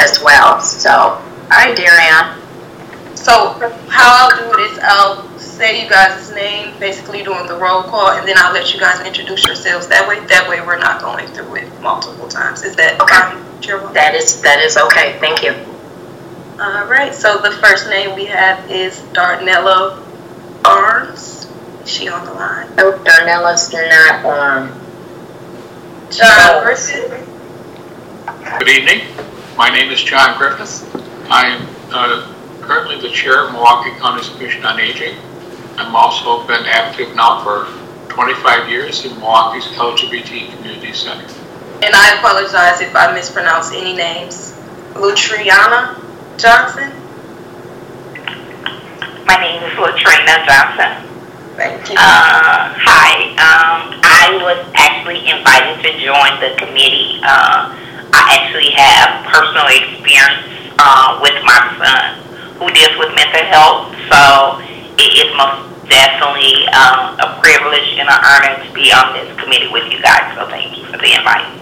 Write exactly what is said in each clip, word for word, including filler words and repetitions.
as well. So, all right, Darian. So how I'll do it is I'll say you guys' name, basically doing the roll call, and then I'll let you guys introduce yourselves. That way, that way we're not going through it multiple times. Is that okay? Fine? That is that is okay. Thank you. All right. So the first name we have is Darnella Arms. Is she on the line? Oh, Darnella's not on. John Griffith. Good evening. My name is John Griffith. I am uh, currently the chair of Milwaukee County's Commission on Aging. I'm also been active now for twenty-five years in Milwaukee's L G B T Community Center. And I apologize if I mispronounce any names. Lutriana Johnson. My name is Latrina Johnson. Thank you. Uh, hi. Um, I was actually invited to join the committee. Uh, I actually have personal experience uh, with my son who deals with mental health, so it is most definitely um, a privilege and an honor to be on this committee with you guys, so thank you for the invite.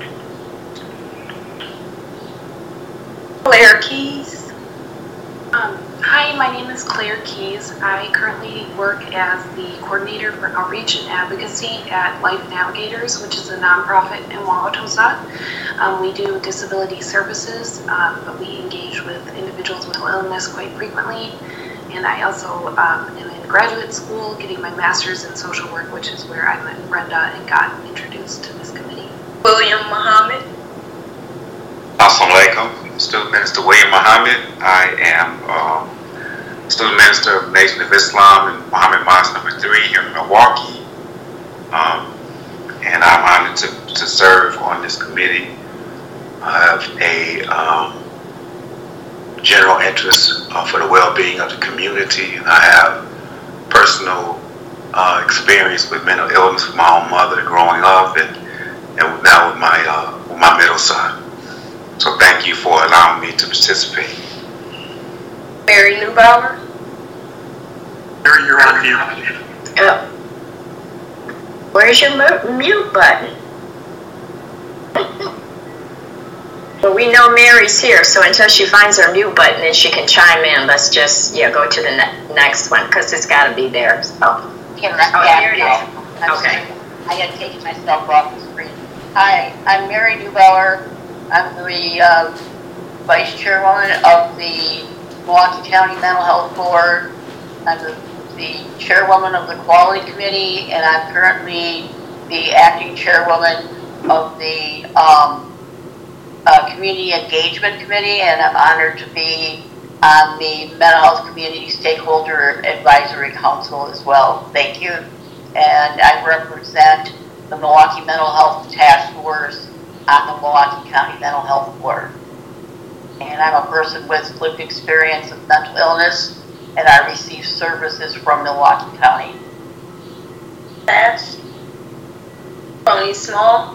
Claire Keys. Um, hi, my name is Claire Keys. I currently work as the coordinator for outreach and advocacy at Life Navigators, which is a nonprofit in Wauwatosa. Um, we do disability services, um, but we engage with individuals with mental illness quite frequently. And I also um, am in graduate school getting my master's in social work, which is where I met Brenda and got introduced to this committee. William Muhammad. Assalamu alaikum. Student Minister William Muhammad. I am um, Student Minister of Nation of Islam in Muhammad Mosque number three here in Milwaukee. Um, and I'm honored to, to serve on this committee. I have a um, general interest uh, for the well-being of the community, and I have personal uh, experience with mental illness with my own mother growing up, and, and now with my uh, with my middle son. So thank you for allowing me to participate. Mary Neubauer. Mary, you're on mute. Uh, where's your mute button? Well, we know Mary's here, so until she finds her mute button and she can chime in, let's just yeah go to the ne- next one, because it's got to be there. So. Here, oh, yeah, here it is. I'm Okay. sorry. I had taken myself off the screen. Hi, I'm Mary Neubauer. I'm the uh, Vice Chairwoman of the Milwaukee County Mental Health Board. I'm the, the Chairwoman of the Quality Committee, and I'm currently the Acting Chairwoman of the um, Uh, Community Engagement Committee, and I'm honored to be on the Mental Health Community Stakeholder Advisory Council as well. Thank you. And I represent the Milwaukee Mental Health Task Force on the Milwaukee County Mental Health Board. And I'm a person with lived experience of mental illness, and I receive services from Milwaukee County. Ash. Tony Small.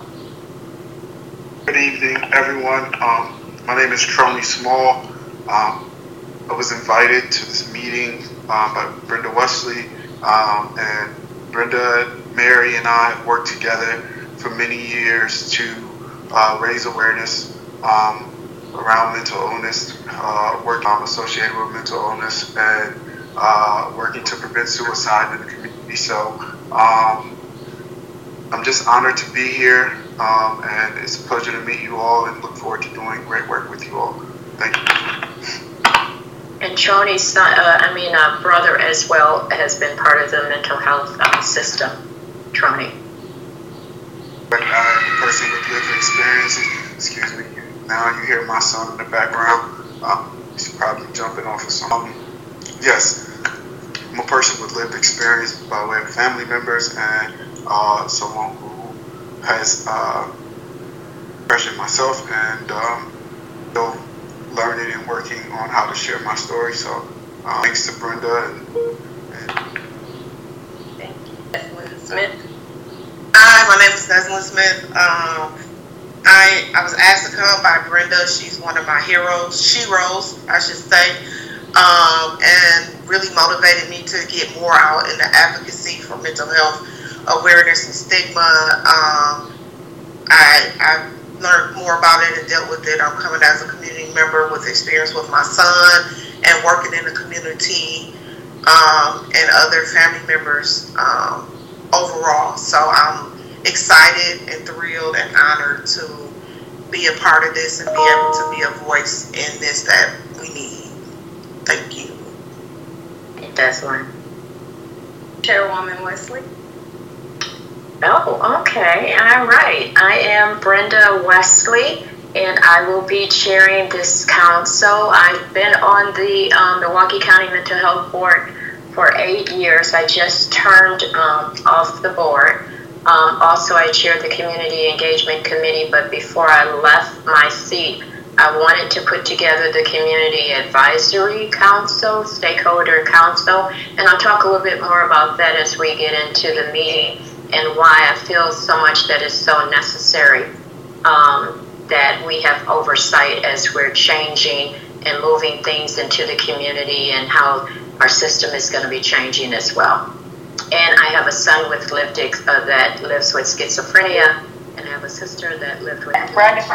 Good evening, everyone. Um, my name is Trony Small. Um, I was invited to this meeting um, by Brenda Wesley, um, and Brenda, Mary, and I have worked together for many years to uh, raise awareness um, around mental illness, uh, work um, associated with mental illness, and uh, working to prevent suicide in the community. So um, I'm just honored to be here. Um, and it's a pleasure to meet you all, and look forward to doing great work with you all. Thank you. And Trony's son, uh, I mean, uh, brother as well has been part of the mental health uh, system. Trony. But uh, the person with lived experiences, excuse me, now you hear my son in the background. Um, he's probably jumping off of something. Yes, I'm a person with lived experience by way of family members and uh, someone who has uh, pressured myself, and um, still learning and working on how to share my story. So uh, thanks to Brenda. And, and Thank you. Desmond Smith. Hi, my name is Desmond Smith. Um, I I was asked to come by Brenda. She's one of my heroes, sheroes, I should say, um, and really motivated me to get more out in the advocacy for mental health awareness and stigma. Um, I, I've learned more about it and dealt with it. I'm coming as a community member with experience with my son and working in the community um, and other family members um, overall. So I'm excited and thrilled and honored to be a part of this and be able to be a voice in this that we need. Thank you. That's one. Chairwoman Wesley. Oh, okay. All right. I am Brenda Wesley, and I will be chairing this council. I've been on the um, Milwaukee County Mental Health Board for eight years. I just turned um, off the board. Um, also, I chaired the Community Engagement Committee, but before I left my seat, I wanted to put together the Community Advisory Council, Stakeholder Council, and I'll talk a little bit more about that as we get into the meeting and why I feel so much that is so necessary um, that we have oversight as we're changing and moving things into the community and how our system is going to be changing as well. And I have a son with lived ex- uh, that lives with schizophrenia, and I have a sister that lived with. Brenda,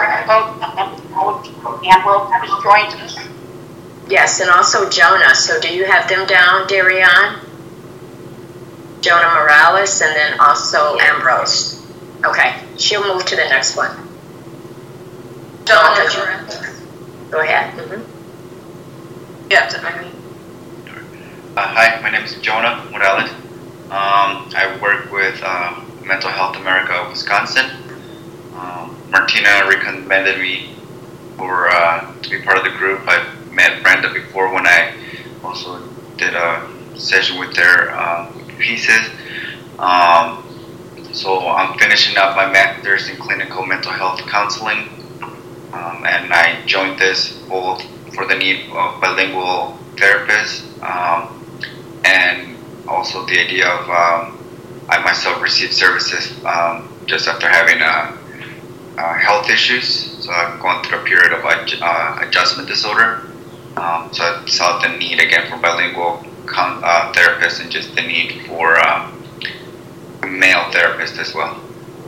Ambrose has joined us. Yes, and also Jonah. So do you have them down, Darian? Jonah Morales, and then also Ambrose. Okay, she'll move to the next one. Jonah Morales. Go ahead. Mm-hmm. Yeah, I mean. Uh, hi, my name is Jonah Morales. Um, I work with uh, Mental Health America of Wisconsin. Um, Martina recommended me for uh, to be part of the group. I met Brenda before when I also did a session with their um, pieces. Um, so I'm finishing up my master's in clinical mental health counseling, um, and I joined this both for the need of bilingual therapists um, and also the idea of um, I myself received services um, just after having uh, uh, health issues. So I've gone through a period of uh, adjustment disorder. Um, so I saw the need again for bilingual con- uh, therapists and just the need for um, male therapists as well.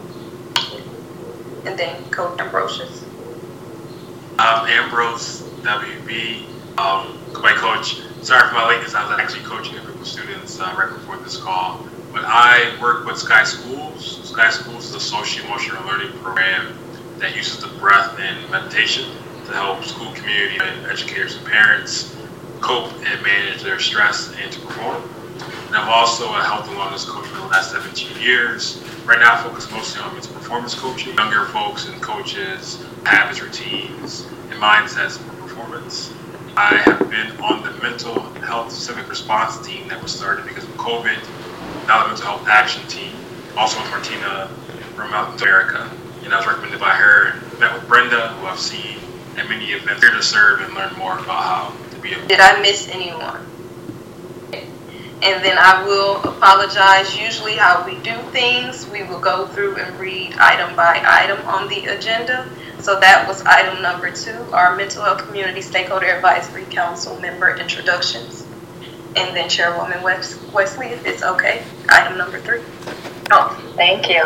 And then Coach Ambrosius. I'm Ambrose W B. Um, my coach. Sorry for my lateness. I was actually coaching a group of students uh, right before this call. But I work with Sky Schools. Sky Schools is a social emotional learning program that uses the breath and meditation to help school community and educators and parents cope and manage their stress and to perform. And I'm also a health and wellness coach for the last seventeen years. Right now I focus mostly on mental performance coaching, younger folks and coaches, habits, routines, and mindsets for performance. I have been on the mental health civic response team that was started because of COVID, now the mental health action team, also with Martina from Mountain America. And I was recommended by her and met with Brenda, who I've seen at many events, here to serve and learn more about how to be a... Did I miss anyone? And then I will apologize. Usually how we do things, we will go through and read item by item on the agenda. So that was item number two, our Mental Health Community Stakeholder Advisory Council member introductions. And then Chairwoman Wesley, if it's okay, item number three. Oh, thank you.